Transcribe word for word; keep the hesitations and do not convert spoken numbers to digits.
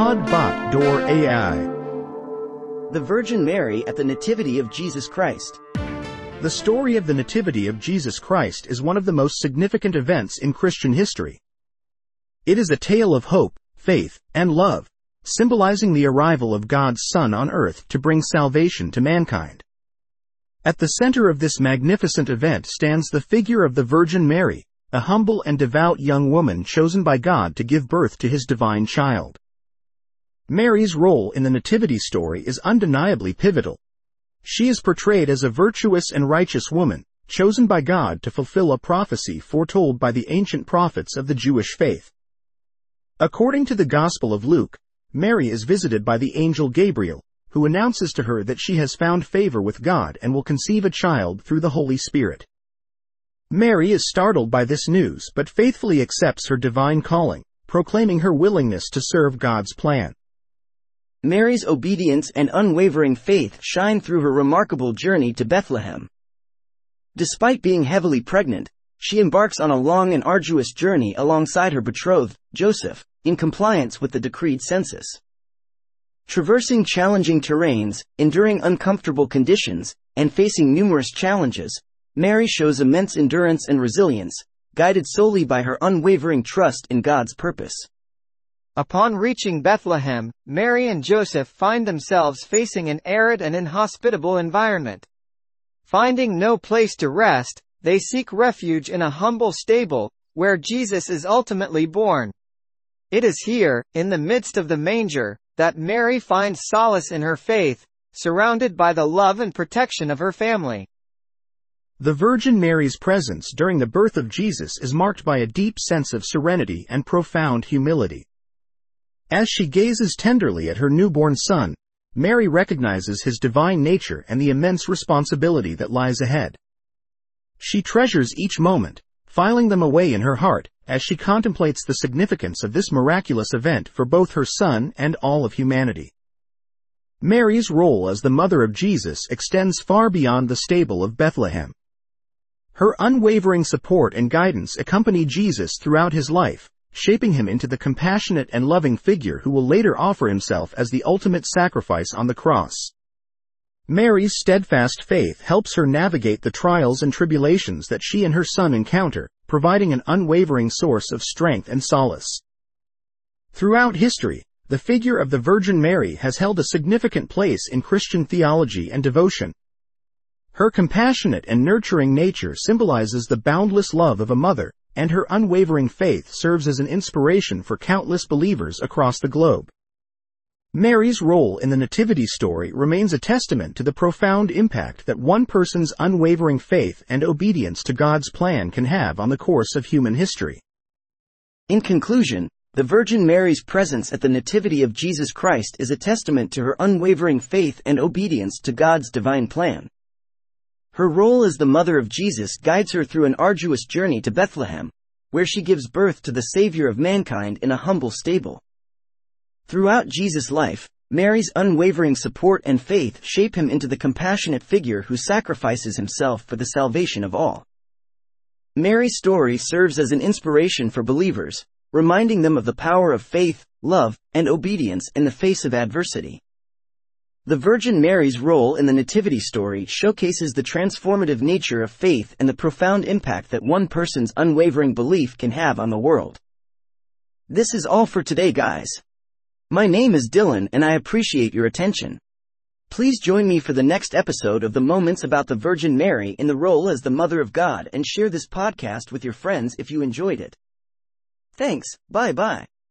God Bot Door A I. The Virgin Mary at the Nativity of Jesus Christ. The story of the Nativity of Jesus Christ is one of the most significant events in Christian history. It is a tale of hope, faith, and love, symbolizing the arrival of God's Son on earth to bring salvation to mankind. At the center of this magnificent event stands the figure of the Virgin Mary, a humble and devout young woman chosen by God to give birth to his divine child. Mary's role in the Nativity story is undeniably pivotal. She is portrayed as a virtuous and righteous woman, chosen by God to fulfill a prophecy foretold by the ancient prophets of the Jewish faith. According to the Gospel of Luke, Mary is visited by the angel Gabriel, who announces to her that she has found favor with God and will conceive a child through the Holy Spirit. Mary is startled by this news but faithfully accepts her divine calling, proclaiming her willingness to serve God's plan. Mary's obedience and unwavering faith shine through her remarkable journey to Bethlehem. Despite being heavily pregnant, she embarks on a long and arduous journey alongside her betrothed, Joseph, in compliance with the decreed census. Traversing challenging terrains, enduring uncomfortable conditions, and facing numerous challenges, Mary shows immense endurance and resilience, guided solely by her unwavering trust in God's purpose. Upon reaching Bethlehem, Mary and Joseph find themselves facing an arid and inhospitable environment. Finding no place to rest, they seek refuge in a humble stable, where Jesus is ultimately born. It is here, in the midst of the manger, that Mary finds solace in her faith, surrounded by the love and protection of her family. The Virgin Mary's presence during the birth of Jesus is marked by a deep sense of serenity and profound humility. As she gazes tenderly at her newborn son, Mary recognizes his divine nature and the immense responsibility that lies ahead. She treasures each moment, filing them away in her heart, as she contemplates the significance of this miraculous event for both her son and all of humanity. Mary's role as the mother of Jesus extends far beyond the stable of Bethlehem. Her unwavering support and guidance accompany Jesus throughout his life, shaping him into the compassionate and loving figure who will later offer himself as the ultimate sacrifice on the cross. Mary's steadfast faith helps her navigate the trials and tribulations that she and her son encounter, providing an unwavering source of strength and solace. Throughout history, the figure of the Virgin Mary has held a significant place in Christian theology and devotion. Her compassionate and nurturing nature symbolizes the boundless love of a mother, and her unwavering faith serves as an inspiration for countless believers across the globe. Mary's role in the Nativity story remains a testament to the profound impact that one person's unwavering faith and obedience to God's plan can have on the course of human history. In conclusion, the Virgin Mary's presence at the Nativity of Jesus Christ is a testament to her unwavering faith and obedience to God's divine plan. Her role as the mother of Jesus guides her through an arduous journey to Bethlehem, where she gives birth to the Savior of mankind in a humble stable. Throughout Jesus' life, Mary's unwavering support and faith shape him into the compassionate figure who sacrifices himself for the salvation of all. Mary's story serves as an inspiration for believers, reminding them of the power of faith, love, and obedience in the face of adversity. The Virgin Mary's role in the Nativity story showcases the transformative nature of faith and the profound impact that one person's unwavering belief can have on the world. This is all for today, guys. My name is Dylan and I appreciate your attention. Please join me for the next episode of the Moments about the Virgin Mary in the role as the Mother of God and share this podcast with your friends if you enjoyed it. Thanks, bye bye.